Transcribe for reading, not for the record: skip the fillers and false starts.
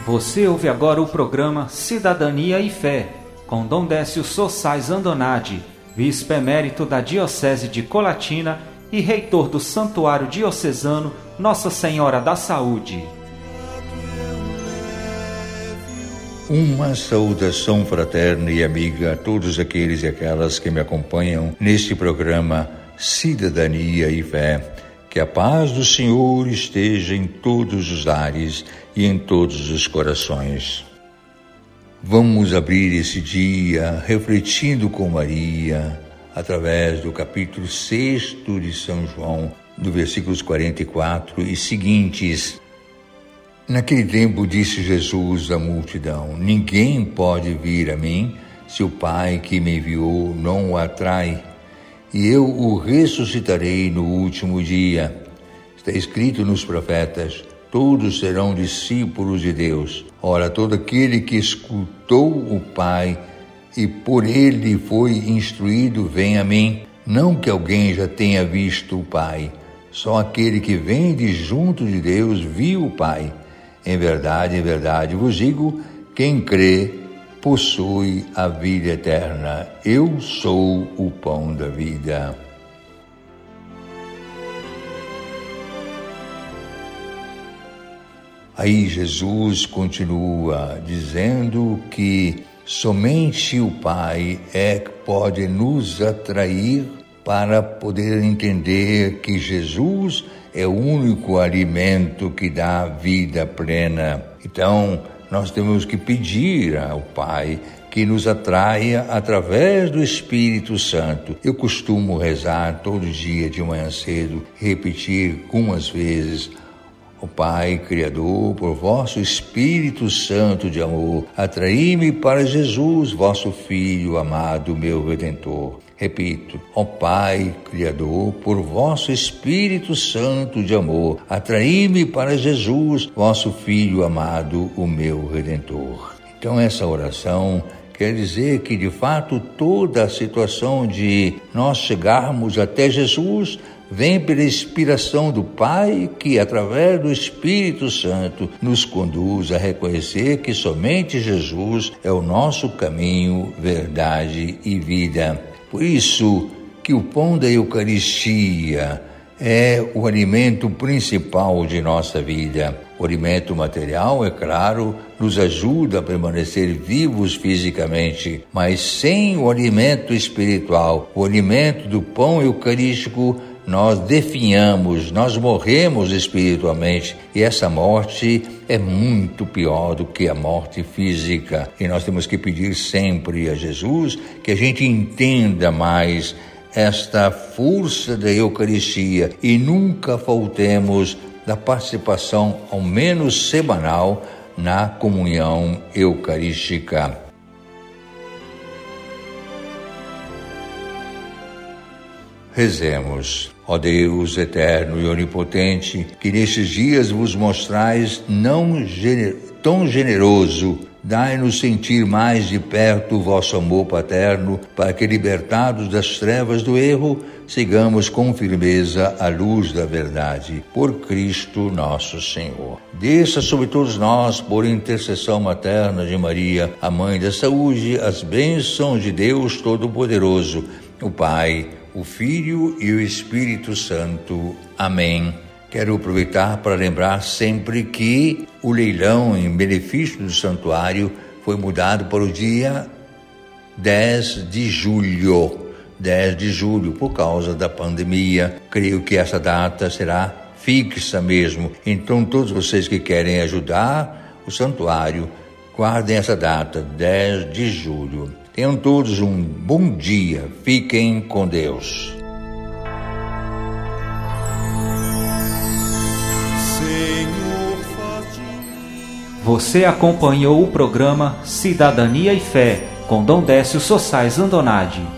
Você ouve agora o programa Cidadania e Fé, com Dom Décio Sossais Andonadi, Bispo-Emérito da Diocese de Colatina e reitor do Santuário Diocesano Nossa Senhora da Saúde. Uma saudação fraterna e amiga a todos aqueles e aquelas que me acompanham neste programa Cidadania e Fé. Que a paz do Senhor esteja em todos os lares e em todos os corações. Vamos abrir esse dia refletindo com Maria, através do capítulo 6 de São João, do versículos 44 e seguintes. Naquele tempo disse Jesus à multidão: ninguém pode vir a mim se o Pai que me enviou não o atrai, e eu o ressuscitarei no último dia. Está escrito nos profetas: todos serão discípulos de Deus. Ora, todo aquele que escutou o Pai e por ele foi instruído, vem a mim. Não que alguém já tenha visto o Pai, só aquele que vem de junto de Deus viu o Pai. Em verdade vos digo, quem crê possui a vida eterna. Eu sou o pão da vida. Aí Jesus continua dizendo que somente o Pai é que pode nos atrair para poder entender que Jesus é o único alimento que dá vida plena. Então, nós temos que pedir ao Pai que nos atraia através do Espírito Santo. Eu costumo rezar todo dia de manhã cedo, repetir algumas vezes: ó Pai Criador, por vosso Espírito Santo de amor, atraí-me para Jesus, vosso Filho amado, meu Redentor. Repito: ó Pai Criador, por vosso Espírito Santo de amor, atraí-me para Jesus, vosso Filho amado, o meu Redentor. Então essa oração quer dizer que, de fato, toda a situação de nós chegarmos até Jesus vem pela inspiração do Pai, que, através do Espírito Santo, nos conduz a reconhecer que somente Jesus é o nosso caminho, verdade e vida. Por isso que o pão da Eucaristia é o alimento principal de nossa vida. O alimento material, é claro, nos ajuda a permanecer vivos fisicamente, mas sem o alimento espiritual, o alimento do pão eucarístico, nós definhamos, nós morremos espiritualmente, e essa morte é muito pior do que a morte física. E nós temos que pedir sempre a Jesus que a gente entenda mais esta força da Eucaristia e nunca faltemos da participação, ao menos semanal, na comunhão eucarística. Rezemos. Ó Deus eterno e onipotente, que nestes dias vos mostrais tão generoso, dai-nos sentir mais de perto o vosso amor paterno, para que, libertados das trevas do erro, sigamos com firmeza a luz da verdade. Por Cristo nosso Senhor. Desça sobre todos nós, por intercessão materna de Maria, a Mãe da Saúde, as bênçãos de Deus Todo-Poderoso, o Pai, o Filho e o Espírito Santo. Amém. Quero aproveitar para lembrar sempre que o leilão em benefício do santuário foi mudado para o dia 10 de julho. 10 de julho, por causa da pandemia. Creio que essa data será fixa mesmo. Então, todos vocês que querem ajudar o santuário, guardem essa data, 10 de julho. Tenham todos um bom dia. Fiquem com Deus. Você acompanhou o programa Cidadania e Fé, com Dom Décio Sossais Andonadi.